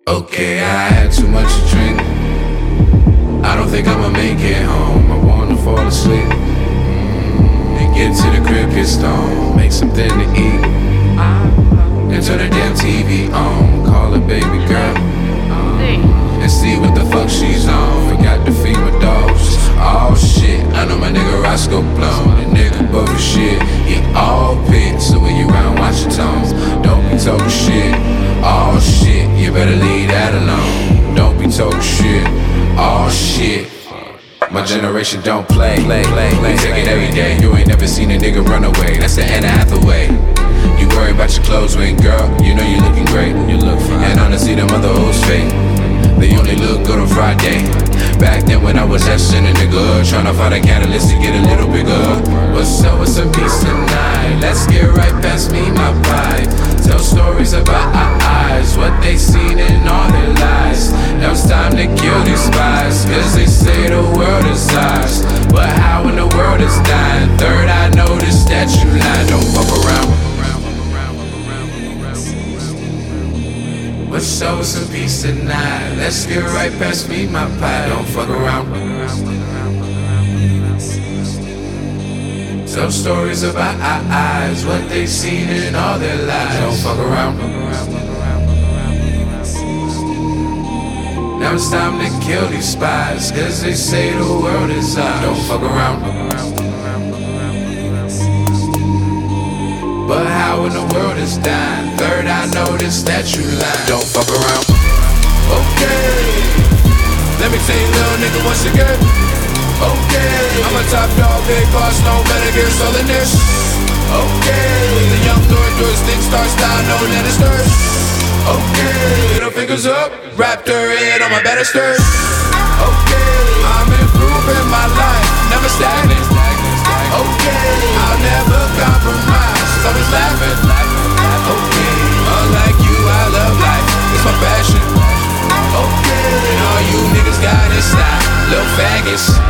Okay, I had too much to drink. I don't think I'ma make it home. I wanna fall asleep and get to the crib, get stoned, make something to eat, and turn the damn TV on. Call her baby girl and see what the fuck she's on. Forgot to feed my dogs. Oh shit, I know my nigga Roscoe blown. The nigga above the shit, he all pit. So when you round, watch your tones. Don't be talking shit. Oh shit, you better leave that alone. Don't be talking shit. Oh shit. My generation don't play. We take it every day. You ain't never seen a nigga run away. That's the Anne Hathaway. You worry about your clothes when, girl, you know you looking great. You look fine. And honestly, them other hoes fake. They only look good on Friday. Back then when I was asking a nigga, tryna find a catalyst to get a little bigger. What's up with some peace tonight? Let's get right past me, my vibe. Tell stories about our eyes, what they seen in all their lies. Now it's time to kill these spies, cause they say the world is ours. But how in the world is dying? Third, I noticed that you lie. Don't fuck around. What's up with some peace tonight? Let's get right past me, my pie. Don't fuck around. Tell stories about our eyes, what they seen in all their lives. Don't fuck around. Now it's time to kill these spies, cause they say the world is ours. Don't fuck around. But how in the world is dying? Third, I noticed that you lie. Don't fuck around. Okay, let me tell you, little nigga, once again. Okay, I'm a top dog, big boss, no better get selling this. Okay, the young doing things, star style, no Lannisters. Okay, middle fingers up, Raptor in on my pedestal. Okay, I'm improving my life, never stagnant. Okay, I'll never compromise, always laughing. Okay, unlike you, I love life, it's my passion. Okay, and all you niggas got is style, little faggots.